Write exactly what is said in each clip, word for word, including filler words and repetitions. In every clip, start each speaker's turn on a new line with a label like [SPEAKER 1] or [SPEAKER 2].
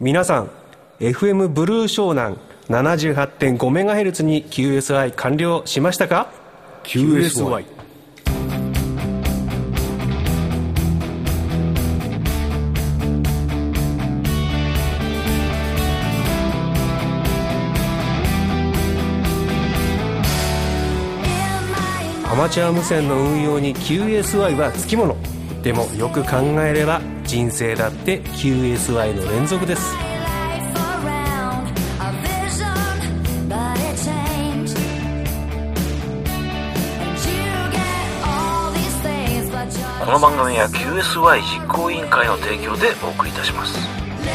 [SPEAKER 1] 皆さん エフエム ブルー湘南 ななじゅうはちてんごメガヘルツ に キューエスアイ 完了しましたか？ キューエスワイ。 アマチュア無線の運用に キューエスワイ はつきもの。でもよく考えれば人生だって キューエスワイ の連続です。
[SPEAKER 2] この番組は キューエスワイ 実行委員会の提供でお送りいたします。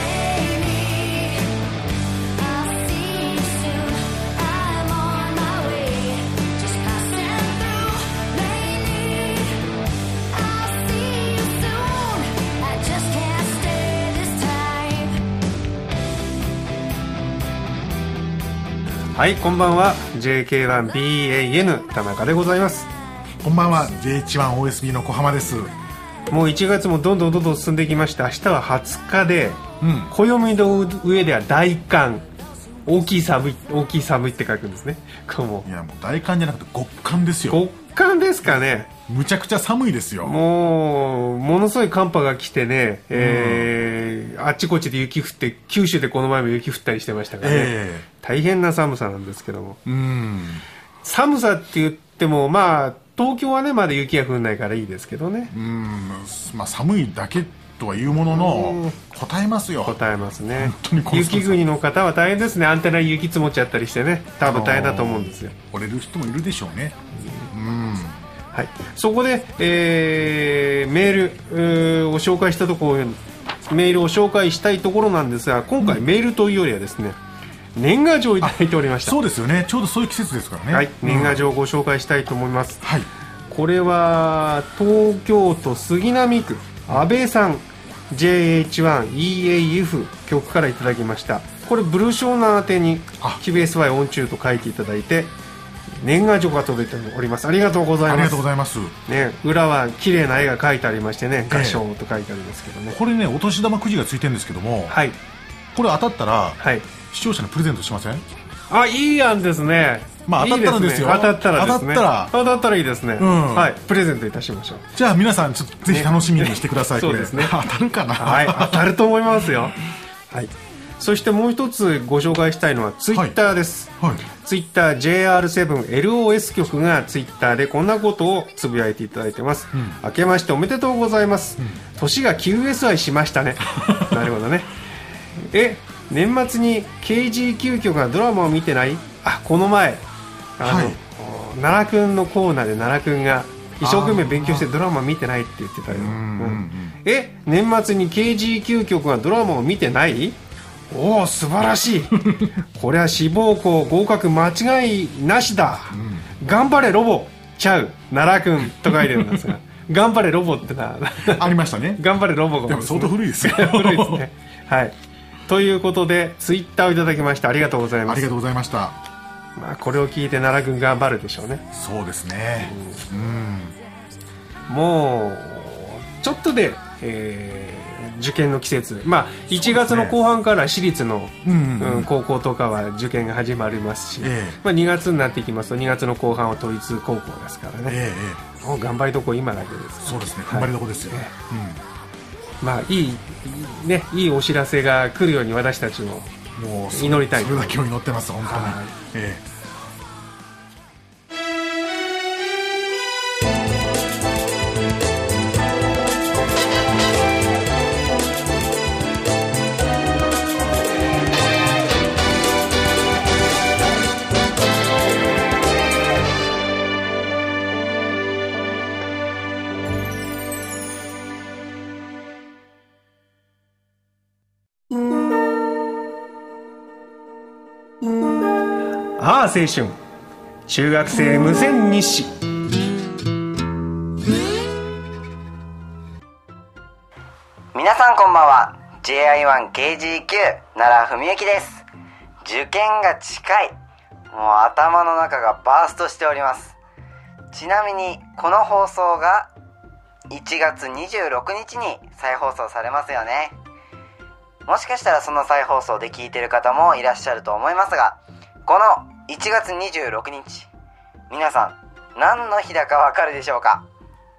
[SPEAKER 1] はい、こんばんは。 ジェイケーワンビーエーエヌ 田中でございます。
[SPEAKER 3] こんばんは。 ジェイエイチワンオーエスビー の小浜です。
[SPEAKER 1] もういちがつもどんどんどんどん進んできました。明日ははつかで、うん、暦の上では大寒、大きい寒い、大きい寒いって書くんですね。こうも
[SPEAKER 3] いやもう大寒じゃなくて極寒ですよ。
[SPEAKER 1] 極寒ですかね。
[SPEAKER 3] むちゃくちゃ寒いですよ。
[SPEAKER 1] もうものすごい寒波が来てね、えー、あっちこっちで雪降って、九州でこの前も雪降ったりしてましたからね、えー、大変な寒さなんですけども、うん、寒さって言ってもまあ東京はねまだ雪が降らないからいいですけどね。うん、
[SPEAKER 3] まあ、寒いだけとは言うものの答えますよ。
[SPEAKER 1] 答えますね。本当に雪国の方は大変ですね。アンテナに雪積もっちゃったりしてね、多分大変だと思うんですよ。
[SPEAKER 3] 折れる人もいるでしょうね。うん、うん
[SPEAKER 1] はい、そこで、えー、メールを紹介したところ、メールを紹介したいところなんですが、今回メールというよりはですね、うん、年賀状をいただいておりました。
[SPEAKER 3] そうですよね。ちょうどそういう季節ですからね。
[SPEAKER 1] はい、年賀状をご紹介したいと思います。
[SPEAKER 3] うん、はい、
[SPEAKER 1] これは東京都杉並区安倍さん ジェイエイチワンイーエーエフ 局からいただきました。これブルー湘南宛てに キューエスワイ オン中と書いていただいて年賀状が届いております。ありがとうございます。
[SPEAKER 3] ありがとうございます、
[SPEAKER 1] ね、裏は綺麗な絵が描いてありましてね、画章と書いてあるんですけどね、
[SPEAKER 3] えー、これねお年玉くじがついてるんですけども、
[SPEAKER 1] はい、
[SPEAKER 3] これ当たったら、
[SPEAKER 1] はい、
[SPEAKER 3] 視聴者にプレゼントしません？
[SPEAKER 1] あ、いい案ですね。
[SPEAKER 3] まあ当たったらですよ。
[SPEAKER 1] いいですね、当たったらですね。
[SPEAKER 3] 当たったら
[SPEAKER 1] 当たったらいいですね、うん、はい、プレゼントいたしましょう。
[SPEAKER 3] じゃあ皆さんちょっとぜひ楽しみにしてください、ね、
[SPEAKER 1] そうですね。
[SPEAKER 3] 当たるかな。
[SPEAKER 1] はい、当たると思いますよ。はい、そしてもう一つご紹介したいのはツイッターです、はいはい、ツイッター ジェイアールセブンエルオーエス 局がツイッターでこんなことをつぶやいていただいてます、うん、明けましておめでとうございます、うん、年が キューエスアイ しましたねなるほどね。え、年末に ケージーキュー 局がドラマを見てない？あ、この前あの、はい、奈良くんのコーナーで奈良くんが一生懸命勉強してドラマ見てないって言ってたよ、うんうん、え、年末に ケージーキュー 局がドラマを見てない？おお、素晴らしいこれは志望校合格間違いなしだ、うん、頑張れロボちゃう奈良くんと書いてるんですが頑張れロボってな
[SPEAKER 3] ありましたね。
[SPEAKER 1] 頑張れロボが、
[SPEAKER 3] でも相当古いですよ
[SPEAKER 1] 古いですね。はい、ということでツイッターをいただきました。ありがとうございます。
[SPEAKER 3] ありがとうございました。
[SPEAKER 1] まあ、これを聞いて奈良くん頑張るでしょうね。
[SPEAKER 3] そうですね、
[SPEAKER 1] うん、もうちょっとで、えー、受験の季節、まあ、いちがつの後半から私立の、うんうんうん、高校とかは受験が始まりますし、えーまあ、にがつになってきますとにがつの後半は都立高校ですからね、えー、もう頑張りどころ今だけです、ね、
[SPEAKER 3] そうですね、頑張りどころですよ、はい、
[SPEAKER 1] うん、まあ、いい、ね、いいお知らせが来るように私たちももう祈りたい。
[SPEAKER 3] それだけを祈ってます本当に、はい、ええ。
[SPEAKER 1] ああ青春中学生無線日誌。
[SPEAKER 4] 皆さんこんばんは。 ジェイアイワンケージーキュー 奈良文幸です。受験が近い。もう頭の中がバーストしております。ちなみにこの放送がいちがつにじゅうろくにちに再放送されますよね。 もしかしたらその再放送で聞いてる方もいらっしゃると思いますが、このいちがつにじゅうろくにち、皆さん何の日だかわかるでしょうか？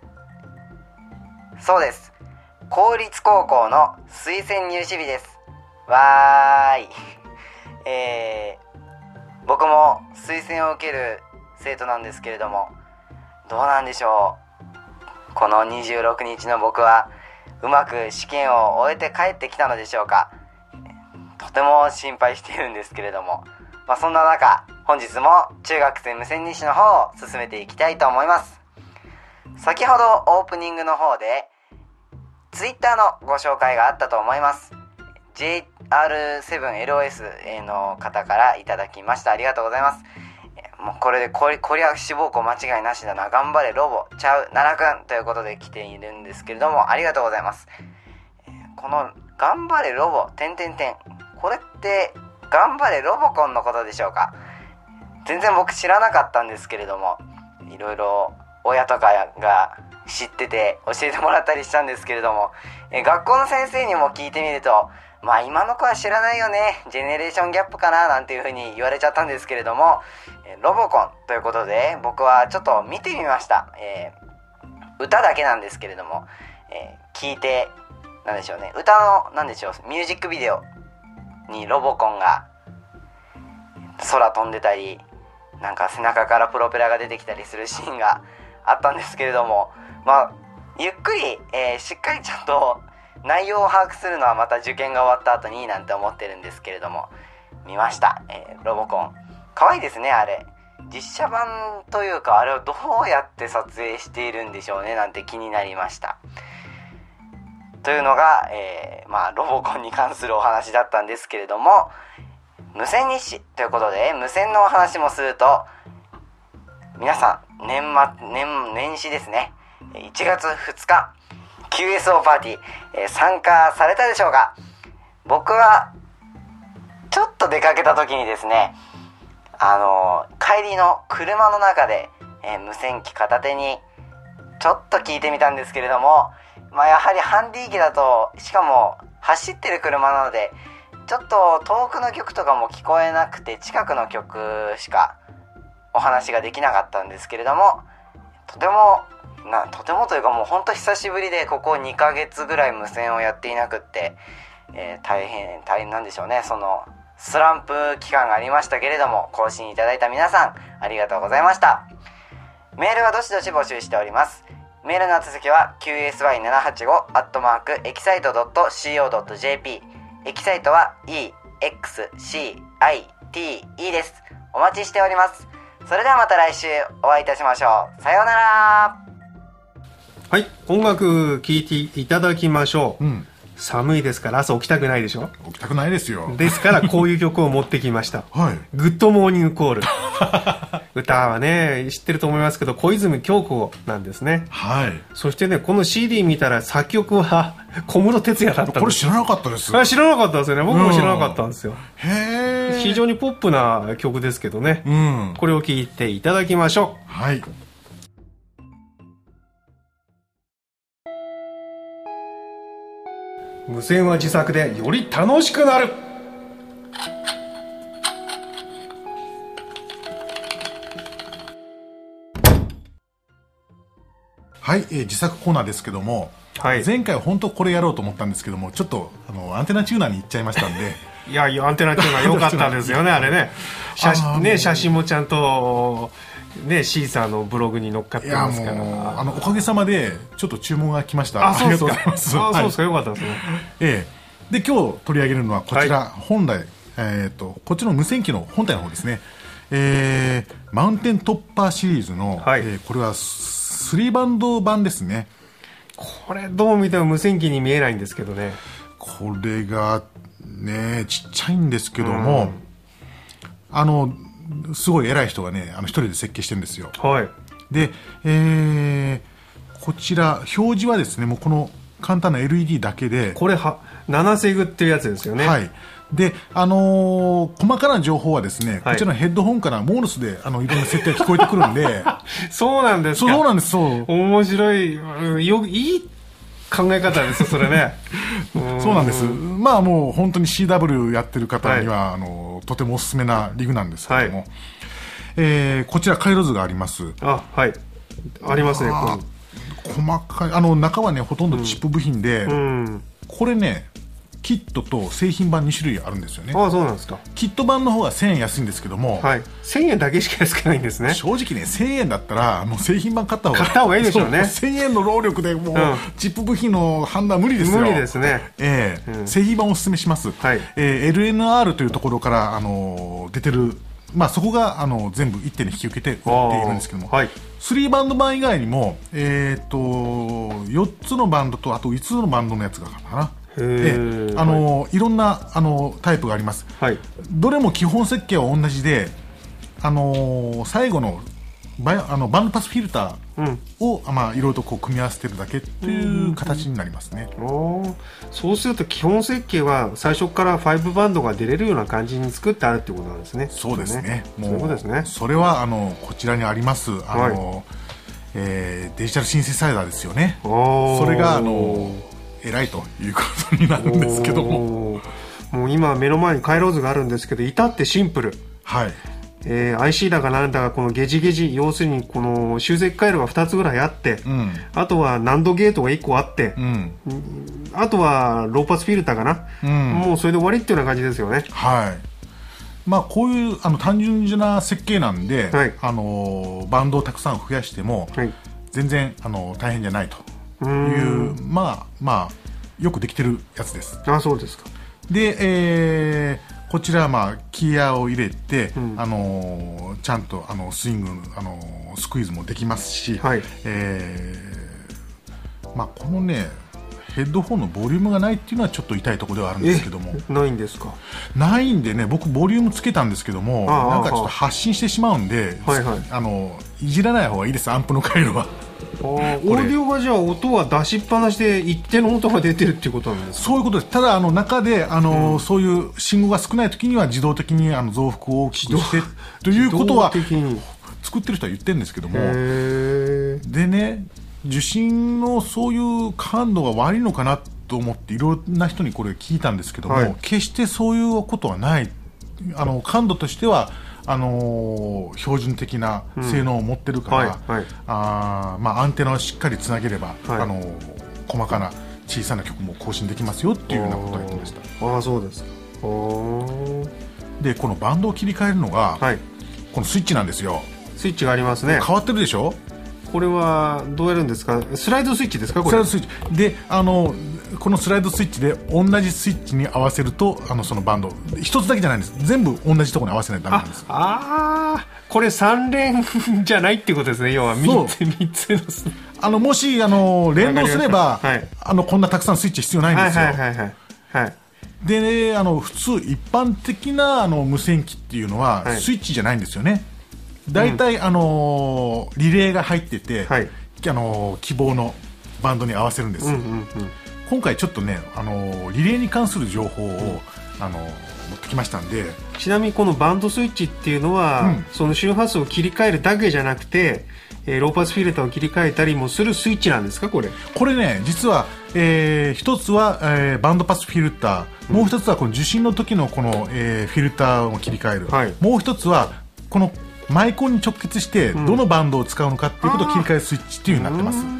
[SPEAKER 4] そうです、公立高校の推薦入試日です。わーいえー、僕も推薦を受ける生徒なんですけれども、どうなんでしょう。このにじゅうろくにちの僕はうまく試験を終えて帰ってきたのでしょうか。とても心配しているんですけれども、まあ、そんな中本日も中学生無線日誌の方を進めていきたいと思います。先ほどオープニングの方でツイッターのご紹介があったと思います。 ジェイアールセブンエルオーエス の方からいただきました。ありがとうございます。もうこれでこりこりゃ志望校間違いなしだな、頑張れロボちゃう奈良くんということで来ているんですけれども、ありがとうございます。この頑張れロボ点点点、これって頑張れロボコンのことでしょうか。全然僕知らなかったんですけれども、いろいろ親とかが知ってて教えてもらったりしたんですけれども、え学校の先生にも聞いてみると、まあ今の子は知らないよね、ジェネレーションギャップかななんていう風に言われちゃったんですけれども、えロボコンということで僕はちょっと見てみました。えー、歌だけなんですけれども、えー、聞いてなんでしょうね、歌のなんでしょうミュージックビデオにロボコンが空飛んでたり、なんか背中からプロペラが出てきたりするシーンがあったんですけれども、まあゆっくり、えー、しっかりちゃんと内容を把握するのはまた受験が終わった後になんて思ってるんですけれども、見ました、えー、ロボコン可愛いですね。あれ実写版というか、あれをどうやって撮影しているんでしょうねなんて気になりましたというのが、えー、まあロボコンに関するお話だったんですけれども、無線日誌ということで無線のお話もすると、皆さん年末 年, 年始ですね、いちがつふつか キューエスオー パーティー、えー、参加されたでしょうか。僕はちょっと出かけた時にですね、あのー、帰りの車の中で、えー、無線機片手にちょっと聞いてみたんですけれども、まあ、やはりハンディ機だと、しかも走ってる車なのでちょっと遠くの曲とかも聞こえなくて、近くの曲しかお話ができなかったんですけれども、とてもなとてもというかもうほんと久しぶりで、ここにかげつぐらい無線をやっていなくって、えー、大変大変なんでしょうね。そのスランプ期間がありましたけれども、更新いただいた皆さんありがとうございました。メールはどしどし募集しております。メールの宛先は キューエスワイななはちご アットマークエキサイト ドット シーオー ドット ジェーピー、 エキサイトは イーエックスシーアイティーイー です。お待ちしております。それではまた来週お会いいたしましょう。さようなら。
[SPEAKER 1] はい、音楽聴いていただきましょう、うん、寒いですから朝起きたくないでしょ。
[SPEAKER 3] 起きたくないですよ。
[SPEAKER 1] ですからこういう曲を持ってきました
[SPEAKER 3] はい、
[SPEAKER 1] グッドモーニングコール歌はね知ってると思いますけど、小泉今日子なんですね。
[SPEAKER 3] はい。
[SPEAKER 1] そしてね、この シーディー 見たら作曲は小室哲哉だったんです。
[SPEAKER 3] これ知らなかったです。
[SPEAKER 1] あ、知らなかったですよね。僕も知らなかったんですよ、
[SPEAKER 3] うん、へえ。
[SPEAKER 1] 非常にポップな曲ですけどね、
[SPEAKER 3] うん、
[SPEAKER 1] これを聴いていただきましょう。
[SPEAKER 3] はい。
[SPEAKER 1] 無線は自作でより楽しくなる。
[SPEAKER 3] はい、えー、自作コーナーですけども、はい、前回本当これやろうと思ったんですけども、ちょっとあのアンテナチューナーに行っちゃいましたんで
[SPEAKER 1] いやいや、アンテナチューナー良かったですよねあれね。写真ね、写真もちゃんとね、シーサーのブログに載っかってますから。
[SPEAKER 3] あのおかげさまでちょっと注文が来ました。
[SPEAKER 1] あ、そうですか。
[SPEAKER 3] ありがとうございます。
[SPEAKER 1] あ、そうですか、よかったですね。
[SPEAKER 3] ええ、で今日取り上げるのはこちら、はい、本来、えー、とこっちの無線機の本体の方ですね、えー、マウンテントッパーシリーズの、はい、えー、これはスリーバンド版ですね。
[SPEAKER 1] これどう見ても無線機に見えないんですけどね。
[SPEAKER 3] これがねちっちゃいんですけども、うん、あのすごい偉い人がね、あの一人で設計してるんですよ。
[SPEAKER 1] はい。
[SPEAKER 3] で、えー、こちら表示はですね、もうこの簡単な エルイーディー だけで、
[SPEAKER 1] これはななセグっていうやつですよね。
[SPEAKER 3] はい。で、あのー、細かな情報はですね、はい、こちらのヘッドホンからモールスであのいろんな設定が聞こえてくるんで
[SPEAKER 1] そうなんですか。
[SPEAKER 3] そうなんです。そう
[SPEAKER 1] 面白い、よいい考え方ですよそれね。うん、
[SPEAKER 3] そうなんです。まあもう本当に シーダブリュー やってる方には、はい、あのとてもおすすめなリグなんですけども、はい、えー、こちら回路図があります。
[SPEAKER 1] あ、はい、ありますね。
[SPEAKER 3] 細かい、あの中はねほとんどチップ部品で、
[SPEAKER 1] うん、
[SPEAKER 3] これねキットと製品版に種類あるんですよね。
[SPEAKER 1] ああ、そうなんですか。
[SPEAKER 3] キット版の方がせんえん安いんですけども、
[SPEAKER 1] はい、せんえんだけしか安くないんですね。
[SPEAKER 3] 正直ねせんえんだったらもう製品版買った方が
[SPEAKER 1] 買った方がいいでしょうね。
[SPEAKER 3] せんえんの労力でもう、うん、チップ部品の判断無理ですよ。
[SPEAKER 1] 無理ですね。
[SPEAKER 3] えーうん、製品版をおすすめします、はい、えー、エルエヌアール というところから、あのー、出てる、まあ、そこがあの全部一手に引き受けて売っているんですけども、はい、スリーバンド版以外にも、えー、とよっつのバンドとあといつつのバンドのやつがかな、であの、はい、いろんなあのタイプがあります、はい、どれも基本設計は同じで、あの最後のバイあのバンドパスフィルターを、うん、まあ、いろいろとこう組み合わせてるだけっていう形になりますね。
[SPEAKER 1] うん、そうすると基本設計は最初からファイブバンドが出れるような感じに作ってあるってことなんですね。
[SPEAKER 3] そうですね。
[SPEAKER 1] もうそういうことですね。
[SPEAKER 3] それはあのこちらにありますあの、はい、えー、デジタルシンセサイザーですよね。それがあの偉いということになるんですけども、
[SPEAKER 1] もう今目の前に回路図があるんですけど、至ってシンプル、
[SPEAKER 3] はい、
[SPEAKER 1] えー、アイシー だかなんだかこのゲジゲジ、要するにこの集積回路がふたつぐらいあって、うん、あとはナンドゲートがいっこあって、うん、あとはローパスフィルターかな、うん、もうそれで終わりっていうような感じですよね。
[SPEAKER 3] はい、まあ、こういうあの単純な設計なんで、はい、あのバンドをたくさん増やしても、はい、全然あの大変じゃないという、まあまあよくできてるやつです。
[SPEAKER 1] あ、そうですか。
[SPEAKER 3] で、えー、こちらはまあキーアを入れて、うん、あのちゃんとあのスイング、あのスクイーズもできますし、はい、えー、まあ、このねヘッドホンのボリュームがないっていうのはちょっと痛いところではあるんですけども。
[SPEAKER 1] ないんですか。
[SPEAKER 3] ないんでね、僕ボリュームつけたんですけども、ああ、なんかちょっと発信してしまうんで、はいはい、あのいじらない方がいいです、アンプの回路は。
[SPEAKER 1] あ、オーディオがじゃあ音は出しっぱなしで一定の音が出てるっていうことなんですか。
[SPEAKER 3] そういうことです。ただあの中であの、うん、そういう信号が少ない時には自動的にあの増幅を大きくしてということは作ってる人は言ってるんですけども、でね、受信のそういう感度が悪いのかなと思っていろんな人にこれ聞いたんですけども、はい、決してそういうことはない。あの感度としてはあのー、標準的な性能を持ってるから、うん、はいはい、あまあ、アンテナをしっかりつなげれば、はい、あのー、細かな小さな曲も更新できますよっていうようなことを言ってました。
[SPEAKER 1] ああ、そうですか。
[SPEAKER 3] でこのバンドを切り替えるのが、はい、このスイッチなんですよ。
[SPEAKER 1] スイッチがありますね。
[SPEAKER 3] 変わってるでしょ。
[SPEAKER 1] これはどうやるんですか。スライドスイッチですか。これ
[SPEAKER 3] スライドスイッチで、あのこのスライドスイッチで同じスイッチに合わせると、あのそのバンド一つだけじゃないんです。全部同じところに合わせないとダメなんです。
[SPEAKER 1] ああ、これさん連じゃないってことですね。要はみっつ、みっつの
[SPEAKER 3] あのもしあの連動すれば、はい、あのこんなたくさんスイッチ必要ないんですよ。はいはいはいはい、はい、で、ね、あの普通一般的なあの無線機っていうのは、はい、スイッチじゃないんですよね。だいたい、うん、あのリレーが入ってて、はい、あの希望のバンドに合わせるんです、うんうんうん、今回ちょっとね、あのリレーに関する情報を、うん、あの持ってきましたんで。
[SPEAKER 1] ちなみにこのバンドスイッチっていうのは、うん、その周波数を切り替えるだけじゃなくて、えー、ローパスフィルターを切り替えたりもするスイッチなんですか。これ
[SPEAKER 3] これね、実は、えー、一つは、えー、バンドパスフィルター、もう一つはこの受信の時のこの、えー、フィルターを切り替える、はい、もう一つはこのマイコンに直結してどのバンドを使うのかっていうことを切り替えるスイッチっていう風になってます。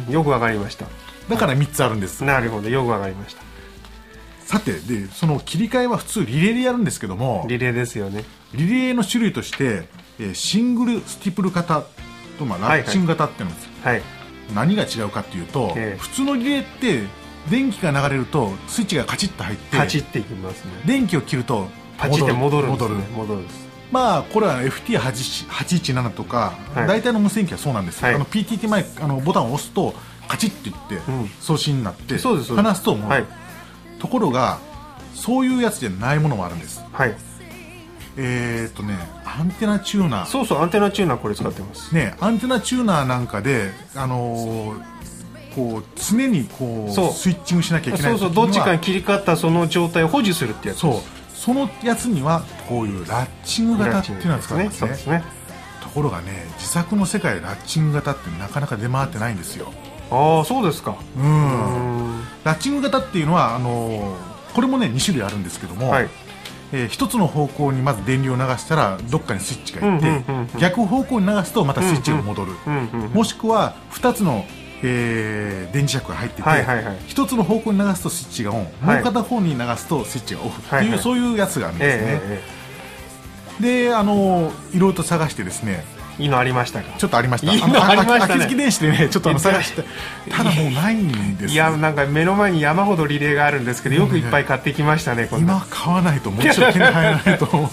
[SPEAKER 1] よくわかりました。
[SPEAKER 3] だからみっつあるんです。
[SPEAKER 1] なるほど、よくわかりました。
[SPEAKER 3] さて、でその切り替えは普通リレーでやるんですけども、
[SPEAKER 1] リレーですよね。
[SPEAKER 3] リレーの種類として、えー、シングルスティプル型と、まあ、ラッチング型っていうのです、はいはい、何が違うかっていうと、えー、普通のリレーって電気が流れるとスイッチがカチッと入って
[SPEAKER 1] カチッていきますね。
[SPEAKER 3] 電気を切ると
[SPEAKER 1] パチッて戻るんですね。戻るんです。
[SPEAKER 3] まあ、これは エフティーはちいちなな とか、はい、大体の無線機はそうなんです、はい、あの ピーティーティー 前あのボタンを押すとカチッといって、うん、送信になって離すと思う、はい、ところがそういうやつじゃないものもあるんです、はい、えー、っとねアンテナチューナー、
[SPEAKER 1] そうそう、アンテナチューナーこれ使ってます、
[SPEAKER 3] ね、アンテナチューナーなんかで、あのー、こう常にこうスイッチングしなきゃいけない。
[SPEAKER 1] そうそう、どっちかに切り替わったその状態を保持するってやつです。
[SPEAKER 3] そう、そのやつにはこういうラッチング型っていうのを使うんですね。そうですね。ところがね、自作の世界でラッチング型ってなかなか出回ってないんですよ。
[SPEAKER 1] ああ、そうですか。
[SPEAKER 3] うん。 ラッチング型っていうのはあのこれもねに種類あるんですけども、はい、えー、一つの方向にまず電流を流したらどっかにスイッチがいって、うんうんうんうん、逆方向に流すとまたスイッチが戻る、うんうんうんうん、もしくはふたつの、えー、電磁石が入ってて、はいはいはい、ひとつの方向に流すとスイッチがオン、はい、もう片方に流すとスイッチがオフっていう、はいはい、そういうやつがあるんですね、えーえー、であのいろいろと探してですね、
[SPEAKER 1] いいのありましたか。
[SPEAKER 3] ちょっとありました。
[SPEAKER 1] いいのありましたね。
[SPEAKER 3] 秋月電子でね、ちょっとあの探して、ただもうないんです。
[SPEAKER 1] いや、なんか目の前に山ほどリレーがあるんですけど、よくいっぱい買ってきましたね。
[SPEAKER 3] こんな今買わないともう一度手に入らないと思って。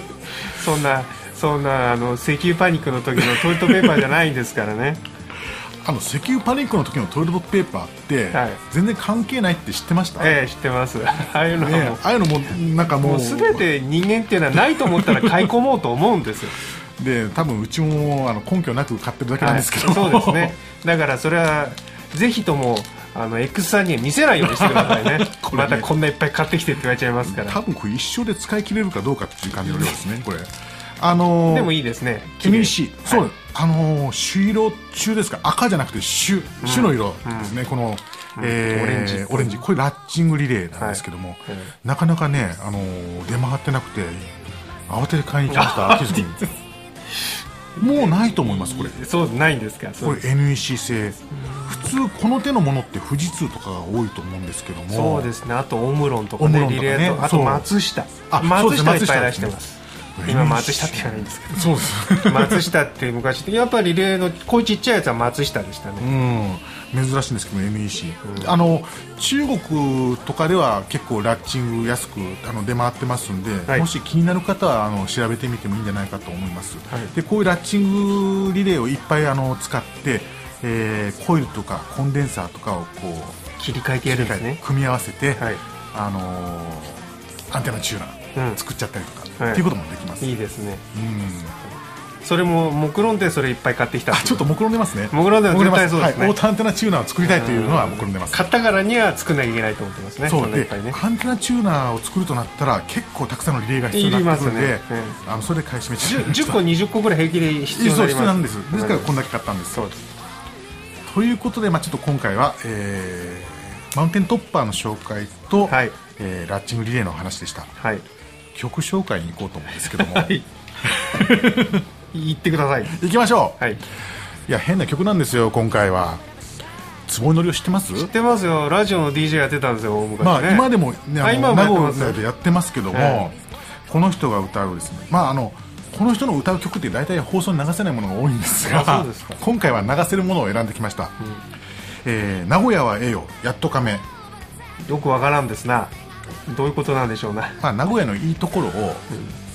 [SPEAKER 1] そんなそんなあの石油パニックの時のトイレットペーパーじゃないんですからね。
[SPEAKER 3] あの石油パニックの時のトイレットペーパーって、はい、全然関係ないって知ってました？
[SPEAKER 1] ええ、知ってます。ああいうのも、
[SPEAKER 3] ね、ああいうのもなんかもう
[SPEAKER 1] すべて人間っていうのはないと思ったら買い込もうと思うんですよ。
[SPEAKER 3] で多分うちもあの根拠なく買ってるだけなんですけど、はい、
[SPEAKER 1] そうですね。だからそれはぜひともあの X さんには見せないようにしてください ね, ねまたこんないっぱい買ってきてって言われちゃいますから。
[SPEAKER 3] 多分これ一生で使い切れるかどうかっていう感じの量ですねこれ。あのー、
[SPEAKER 1] でもいいですね。
[SPEAKER 3] エムイーシー、はい、そう、あのー、朱色中ですか、赤じゃなくて朱、朱の色ですね、うん、この、うん、えー、オレンジ、オレンジ、これラッチングリレーなんですけども、はい、なかなかね、あのー、出回ってなくて慌てて買いに行きました秋月に。もうないと思いますこれ。
[SPEAKER 1] そうないんですか。
[SPEAKER 3] これ エヌイーシー 製、普通この手のものって富士通とかが多いと思うんですけども。
[SPEAKER 1] そうですね。あとオムロンとかね、リレーと、あと松下、
[SPEAKER 3] あ、
[SPEAKER 1] 松下いっぱい出してます。今松下って言わないんですけど、
[SPEAKER 3] そうです
[SPEAKER 1] 松下って昔やっぱりリレーのこういうちっちゃいやつは松下でしたね。
[SPEAKER 3] うん、珍しいんですけど エヌイーシー、うん、あの中国とかでは結構ラッチング安くあの出回ってますんで、はい、もし気になる方はあの調べてみてもいいんじゃないかと思います、はい、でこういうラッチングリレーをいっぱいあの使って、えー、コイルとかコンデンサーとかをこう
[SPEAKER 1] 切り替えてやるんですね。
[SPEAKER 3] 組み合わせて、はい、あのー、アンテナチューナー作っちゃったりとか、うん、っていうこともできます。
[SPEAKER 1] いいですね。うん、それも目論んでそれいっぱい買ってきた。
[SPEAKER 3] あ、ちょっと目論んでますね。
[SPEAKER 1] 目論んでは絶対そうですね。
[SPEAKER 3] はい、オートアンテナチューナーを作りたいというのは目論んでます。
[SPEAKER 1] 買ったからには作んなきゃいけないと思ってますね。
[SPEAKER 3] そうで、
[SPEAKER 1] ね、
[SPEAKER 3] アンテナチューナーを作るとなったら結構たくさんのリレーが必要になってくるので、ね、うん、あのそれで買い占めちゃう。
[SPEAKER 1] じゅっこにじゅっこぐらい平気で必要になります。そう必要
[SPEAKER 3] なんです。ですからこんだけ買ったんです。そうです。ということで、まあ、ちょっと今回は、えー、マウンテントッパーの紹介と、はい、えー、ラッチングリレーの話でした。はい。曲紹介に行こうと思うんですけども、はい、
[SPEAKER 1] 言ってください。
[SPEAKER 3] 行きましょう。
[SPEAKER 1] はい。
[SPEAKER 3] いや変な曲なんですよ今回は。坪井のりを知ってます？
[SPEAKER 1] 知ってますよ。ラジオの ディージェー やってたんですよ昔ね。
[SPEAKER 3] まあ今でもね、あの
[SPEAKER 1] 今もやってます
[SPEAKER 3] 名古屋でやってますけども、えー、この人が歌うですね。まああのこの人の歌う曲って大体放送に流せないものが多いんですが、
[SPEAKER 1] そうですか。
[SPEAKER 3] 今回は流せるものを選んできました。うん、えー、名古屋はええよやっとかめ。
[SPEAKER 1] よくわからんですな。どういうことなんでしょうね。
[SPEAKER 3] まあ、名古屋のいいところを、うん、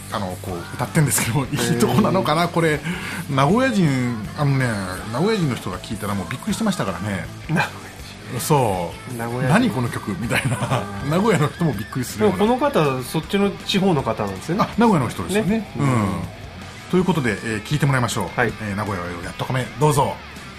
[SPEAKER 3] あのこう歌ってるんですけど、いいところなのかなこれ。名古屋人あのね名古屋人の人が聞いたらもうびっくりしてましたからね。
[SPEAKER 1] 名古屋人。
[SPEAKER 3] そう名古屋何この曲みたいな名古屋の人もびっくりするような。
[SPEAKER 1] でもこの方そっちの地方の方なんですよね。
[SPEAKER 3] あ、名古屋の人ですよね。ね、うん、うん、ということで、えー、聞いてもらいましょう。はい、えー、名古屋はやっとかめどうぞ。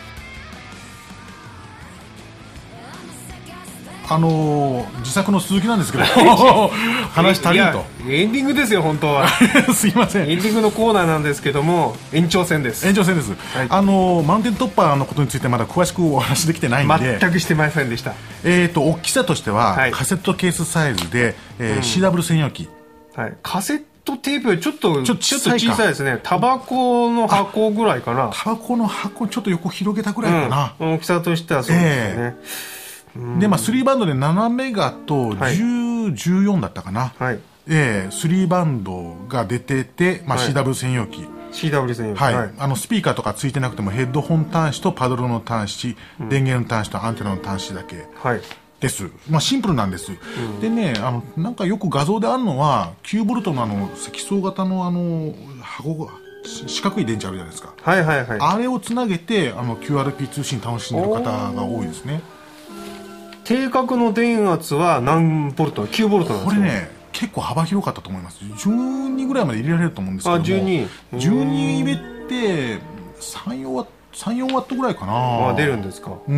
[SPEAKER 3] あのー、自作の鈴木なんですけど話足りんと。
[SPEAKER 1] エンディングですよ本当は。
[SPEAKER 3] すいません。
[SPEAKER 1] エンディングのコーナーなんですけども延長戦です。
[SPEAKER 3] 延長戦です、はい、あのー、マウンテントッパーのことについてまだ詳しくお話できてないんで
[SPEAKER 1] 全くしてませんでした。
[SPEAKER 3] えーと大きさとしては、はい、カセットケースサイズで、えーうん、シーダブリュー 専用機、
[SPEAKER 1] はい、カセットテープよりちょっとちょっと小さいですね。タバコの箱ぐらいかな。
[SPEAKER 3] タバコの箱ちょっと横広げたぐらいかな、
[SPEAKER 1] うん、大きさとしてはそうですよね、
[SPEAKER 3] えーでまあ、スリーバンドでななメガとじゅう、じゅうよんだったかな、はい、えー、スリーバンドが出てて、まあ、シーダブリュー 専用機、はい、
[SPEAKER 1] シーダブリュー 専用機、
[SPEAKER 3] はいはい、あのスピーカーとかついてなくてもヘッドホン端子とパドルの端子、うん、電源の端子とアンテナの端子だけです、はい、まあ、シンプルなんです、うん、でねあのなんかよく画像であるのはきゅうボルトのあの積層型のあの箱が四角い電池あるじゃないですか、
[SPEAKER 1] はいはいはい、
[SPEAKER 3] あれをつなげてあの キューアールピー 通信楽しんでる方が多いですね。
[SPEAKER 1] 定格の電圧は何ボルト？きゅうボルトなんですか？
[SPEAKER 3] これね結構幅広かったと思います。じゅうにぐらいまで入れられると思うんですけども、
[SPEAKER 1] あ、じゅうに、
[SPEAKER 3] じゅうに入れてさん、よんワットぐらいかな。
[SPEAKER 1] あ、出るんですか。うん、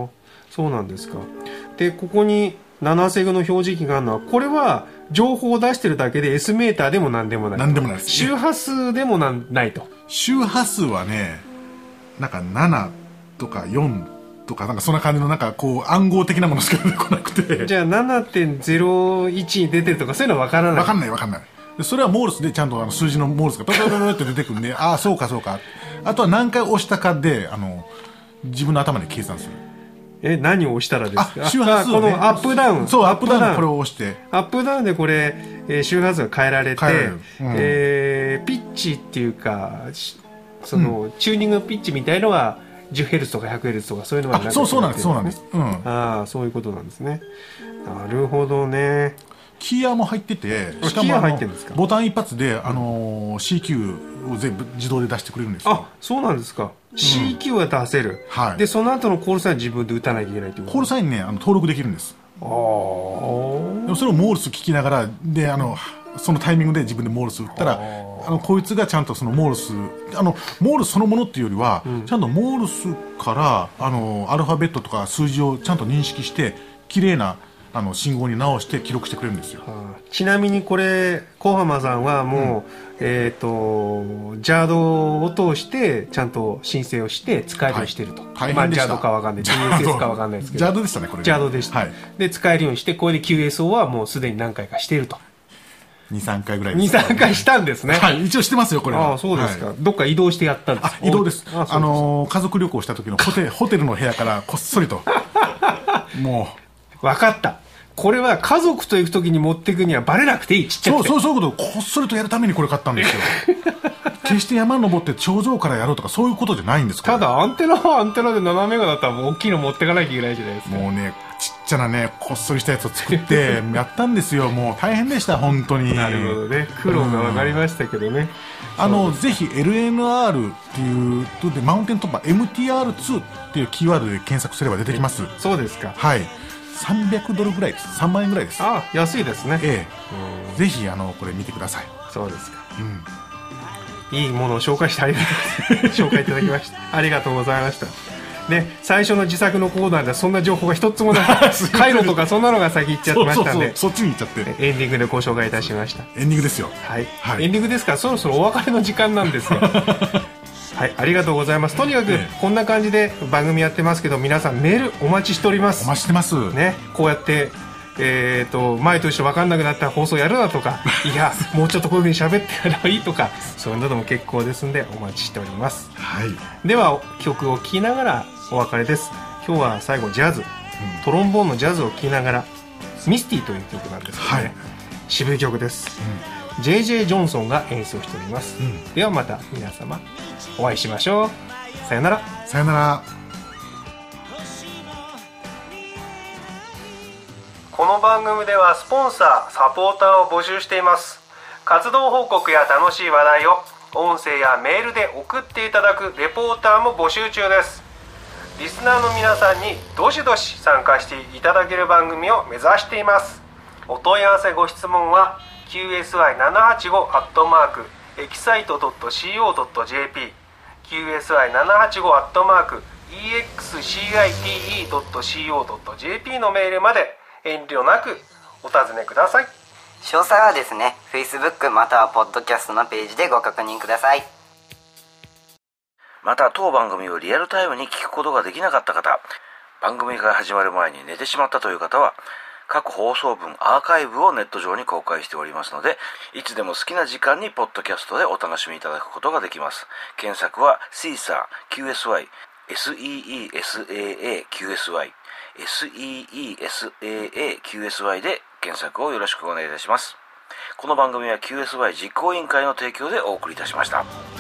[SPEAKER 1] そうなんですか。でここにななセグの表示器があるのは、これは情報を出してるだけで S メーターでも何でもない。
[SPEAKER 3] 何でもないです、ね、
[SPEAKER 1] 周波数でもなんないと。
[SPEAKER 3] 周波数はねなんかななとかよんとかなんかそんな感じのなんかこう暗号的なものしか出てこなくて、
[SPEAKER 1] じゃあ ななてんゼロいち に出てるとかそういうのは分からない。
[SPEAKER 3] 分かんない分かんない。でそれはモールスでちゃんとあの数字のモールスがパパパパって出てくるんでああそうかそうか。あとは何回押したかであの自分の頭で計算する。
[SPEAKER 1] え、何を押したらですか？
[SPEAKER 3] あ、周波数を、ね、
[SPEAKER 1] このアップダウン。
[SPEAKER 3] そう、アップダウンこれを押して。
[SPEAKER 1] アップダウンでこれ、えー、周波数が変えられて、
[SPEAKER 3] うん、
[SPEAKER 1] えー、ピッチっていうか、その、うん、チューニングのピッチみたいのは、じゅっヘルツ とか ひゃくヘルツ とかそういうのがなくて、
[SPEAKER 3] そうそうなんです、そうなんです。うん、
[SPEAKER 1] ああ、そういうことなんですね。なるほどね。
[SPEAKER 3] キーヤーも入ってて、
[SPEAKER 1] しかも入ってるんですか？
[SPEAKER 3] ボタン一発で、あのー、シーキュー を全部自動で出してくれるんですよ。
[SPEAKER 1] あ、そうなんですか。シーキュー は出せる、うん、はい、でその後のコールサイン自分で打たないといけないということ。
[SPEAKER 3] コールサインねあの登録できるんです。ああ。それをモールス聞きながらであのそのタイミングで自分でモールス打ったらあのこいつがちゃんとそのモールスあのモールスそのものっていうよりは、うん、ちゃんとモールスからあのアルファベットとか数字をちゃんと認識して綺麗なあの信号に直して記録してくれるんですよ。
[SPEAKER 1] はあ、ちなみにこれ小浜さんはもう、うん、えっ、ー、とジャードを通してちゃんと申請をして使えるようにしてると、
[SPEAKER 3] はい、大変でした。
[SPEAKER 1] まあ、ジャードかわかんない ティーエスエス かわかんないですけど
[SPEAKER 3] ジャードでしたねこれ。
[SPEAKER 1] ジャードでした、はい、で使えるようにしてこれで キューエスオー はもうすでに何回かしていると。
[SPEAKER 3] にさんかいぐらいです、
[SPEAKER 1] ね、にさんかいしたんですね。
[SPEAKER 3] はい、一応してますよこれは。
[SPEAKER 1] ああそうですか、はい、どっか移動してやったんですか？
[SPEAKER 3] あ移動です。あ、あのー、家族旅行した時のホテルホテルの部屋からこっそりとも
[SPEAKER 1] う分かった。これは家族と行く時に持っていくにはバレなくていい。ちっちゃくて
[SPEAKER 3] そうそうそういうことをこっそりとやるためにこれ買ったんですよ決して山登って頂上からやろうとかそういうことじゃないんです。
[SPEAKER 1] ただアンテナはアンテナでななメガだったらもう大きいの持っていかなきゃいけないじゃないですか。
[SPEAKER 3] もうねちっちゃなねこっそりしたやつを作ってやったんですよ。もう大変でした本当に。
[SPEAKER 1] なるほどね。苦労が分かりましたけどね、
[SPEAKER 3] うん、あのぜひ エルエヌアール っていうでマウンテン突破 エムティーアールツー っていうキーワードで検索すれば出てきます。
[SPEAKER 1] そうですか。
[SPEAKER 3] はい、さんびゃくドルぐらいです。さんまんえんぐらいです。
[SPEAKER 1] ああ安いですね。
[SPEAKER 3] ええ、ぜひあのこれ見てください。
[SPEAKER 1] そうですか、
[SPEAKER 3] うん、
[SPEAKER 1] いいものを紹介してありがとう紹介いただきましたありがとうございましたね。最初の自作のコーナーでそんな情報が一つもない回路とかそんなのが先行っちゃってましたんで、
[SPEAKER 3] そうそうそうそっちに行っちゃって
[SPEAKER 1] エンディングでご紹介いたしました。
[SPEAKER 3] エンディングですよ。
[SPEAKER 1] はい、はい、エンディングですからそろそろお別れの時間なんですよはい、ありがとうございます。とにかくこんな感じで番組やってますけど皆さんメールお待ちしております。
[SPEAKER 3] お待ちしてます、
[SPEAKER 1] ね、こうやってえー、と前と一緒分かんなくなったら放送やるなとかいやもうちょっとこういう風に喋ってやればいいとかそういうのでも結構ですんでお待ちしております、
[SPEAKER 3] はい、
[SPEAKER 1] では曲を聴きながらお別れです。今日は最後ジャズ、うん、トロンボーンのジャズを聴きながらミスティという曲なんですけどね、はい、渋い曲です、うん、ジェイジェイ ジョンソンが演奏しております、うん、ではまた皆様お会いしましょう。さよなら。
[SPEAKER 3] さよなら。
[SPEAKER 1] この番組ではスポンサー、サポーターを募集しています。活動報告や楽しい話題を音声やメールで送っていただくレポーターも募集中です。リスナーの皆さんにどしどし参加していただける番組を目指しています。お問い合わせご質問は キューエスワイななはちご アットマーク エキサイト ドット シーオー ドット ジェーピー キューエスワイななはちご アットマーク イーエックスシーアイティーイー ドット シーオー ドット ジェーピー のメールまで遠慮なくお尋ねください。
[SPEAKER 4] 詳細はですね Facebook またはポッドキャストのページでご確認ください。
[SPEAKER 2] また当番組をリアルタイムに聞くことができなかった方、番組が始まる前に寝てしまったという方は各放送分アーカイブをネット上に公開しておりますので、いつでも好きな時間にポッドキャストでお楽しみいただくことができます。検索はシーサー キューエスワイ セーサー キューエスワイ セーサー キューエスワイ で検索をよろしくお願いいたします。この番組は キューエスワイ 実行委員会の提供でお送りいたしました。